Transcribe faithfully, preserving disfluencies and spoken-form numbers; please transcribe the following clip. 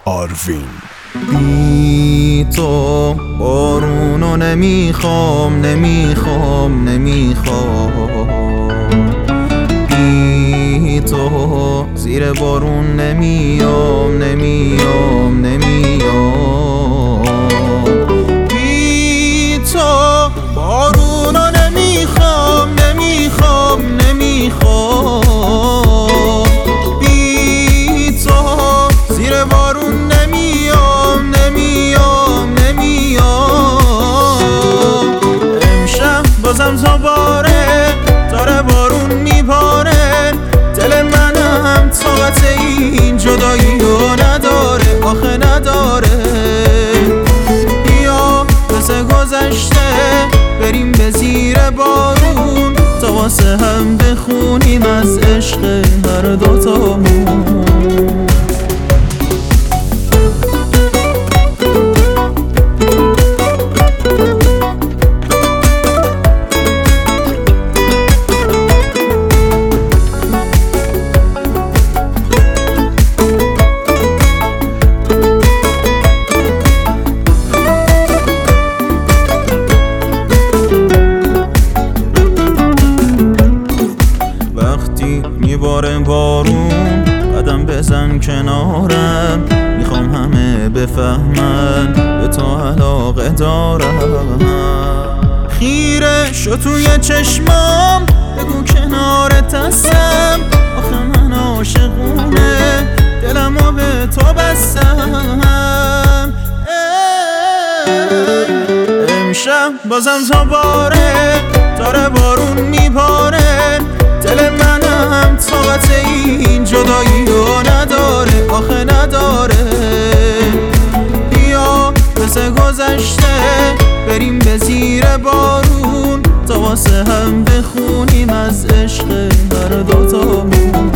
آروین. بی تو بارونو نمیخوام نمیخوام نمیخوام، بی تو زیر بارون نمیام نمیام نمیام، بی تو بارونو نمیخوام نمیخوام نمیخوام، بی تو زیر بارون نمیام نمیام نمیام. امشب بازم دوباره داره بارون میباره، دل منم طاقت این جدایی رو نداره آخه نداره. بیا مثل گذشته بریم به زیر بارون، تا واسه هم بخونیم از عشق هر دوتامون. میباره بارون قدم بزن کنارم، میخوام همه بفهمن به تو علاقه دارم. خیره شو توی چشمام بگو کنارت هستم، آخه من عاشقونه دلمو به تو بستم. امشب بازم دوباره داره بارون میباره، دل منم طاقت این جدایی رو نداره آخه نداره. بیا مثل گذشته بریم به زیر بارون، تا واسه هم بخونیم از عشق هر دوتامون.